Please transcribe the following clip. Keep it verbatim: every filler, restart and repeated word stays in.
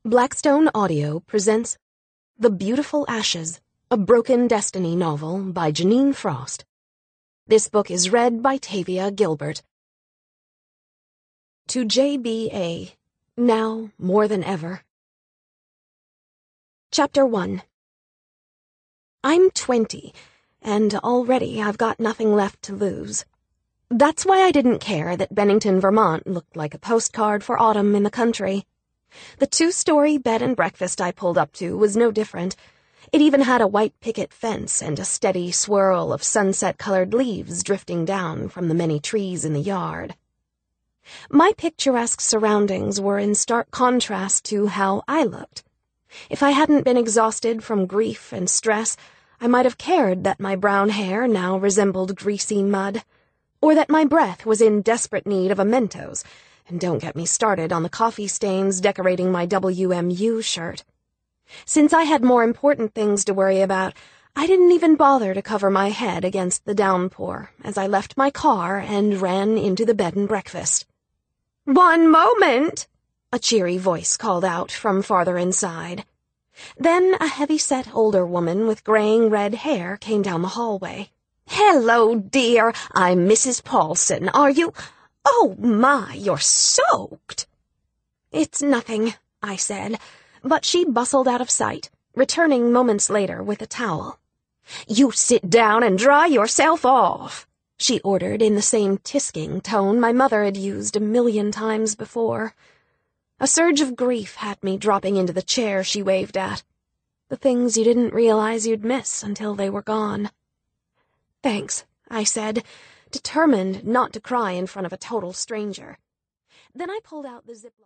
Blackstone Audio presents The Beautiful Ashes, a Broken Destiny novel by Janine Frost. This book is read by Tavia Gilbert. To J B A, Now More Than Ever. Chapter one. I'm twenty, and already I've got nothing left to lose. That's why I didn't care that Bennington, Vermont looked like a postcard for autumn in the country. The two-story bed and breakfast I pulled up to was no different. It even had a white picket fence and a steady swirl of sunset-colored leaves drifting down from the many trees in the yard. My picturesque surroundings were in stark contrast to how I looked. If I hadn't been exhausted from grief and stress, I might have cared that my brown hair now resembled greasy mud, or that my breath was in desperate need of a Mentos. And don't get me started on the coffee stains decorating my W M U shirt. Since I had more important things to worry about, I didn't even bother to cover my head against the downpour as I left my car and ran into the bed and breakfast. "One moment!" a cheery voice called out from farther inside. Then a heavy-set older woman with graying red hair came down the hallway. "Hello, dear. I'm Missus Paulson. Are you... Oh, my, you're soaked." "It's nothing," I said, but she bustled out of sight, returning moments later with a towel. "You sit down and dry yourself off," she ordered in the same tisking tone my mother had used a million times before. A surge of grief had me dropping into the chair she waved at. The things you didn't realize you'd miss until they were gone. "Thanks," I said, determined not to cry in front of a total stranger. Then I pulled out the Ziploc.